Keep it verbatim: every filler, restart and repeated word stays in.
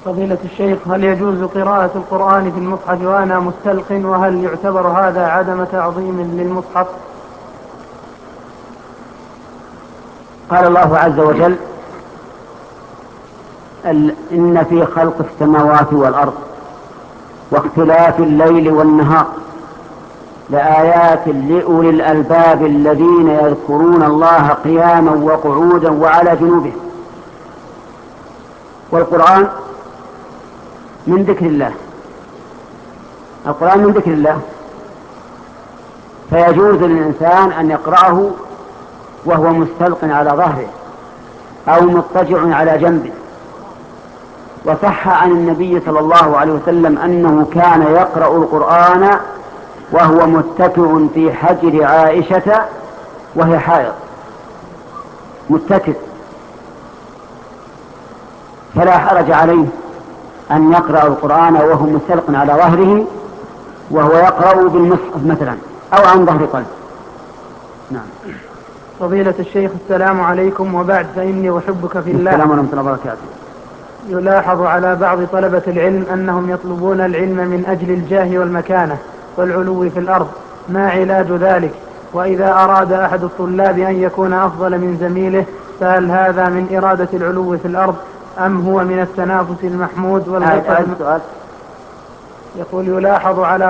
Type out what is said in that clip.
فضيلة الشيخ، هل يجوز قراءة القرآن في المصحف وأنا مستلق، وهل يعتبر هذا عدم تعظيم للمصحف؟ قال الله عز وجل: إن في خلق السماوات والأرض واختلاف الليل والنهار لآيات لأولي الألباب الذين يذكرون الله قياما وقعودا وعلى جنوبهم. والقرآن من ذكر الله، القرآن من ذكر الله، فيجوز للإنسان أن يقرأه وهو مستلق على ظهره أو مضطجع على جنبه. وصح عن النبي صلى الله عليه وسلم أنه كان يقرأ القرآن وهو متكئ في حجر عائشة وهي حائض، متكئ، فلا حرج عليه أن يقرأ القرآن وهو مستلق على ظهره وهو يقرأ بالمصحف مثلا أو عن ظهر قلب. نعم. فضيلة الشيخ، السلام عليكم، وبعد، فإني أحبك في الله. السلام ورحمة الله وبركاته. يلاحظ على بعض طلبة العلم أنهم يطلبون العلم من أجل الجاه والمكانة والعلو في الأرض، ما علاج ذلك؟ وإذا أراد أحد الطلاب أن يكون أفضل من زميله، فهل هذا من إرادة العلو في الأرض أم هو من التنافس المحمود والغبطة؟ السؤال يقول: يلاحظ على